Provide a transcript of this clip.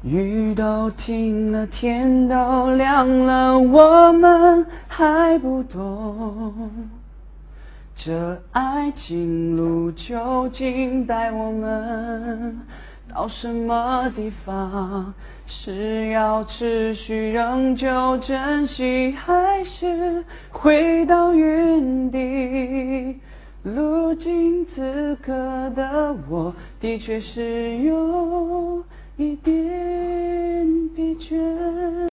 雨都停了，天都亮了，我们还不懂这爱情路究竟带我们到什么地方？是要持续仍旧珍惜，还是回到原地？如今此刻的我，的确是有一点疲倦。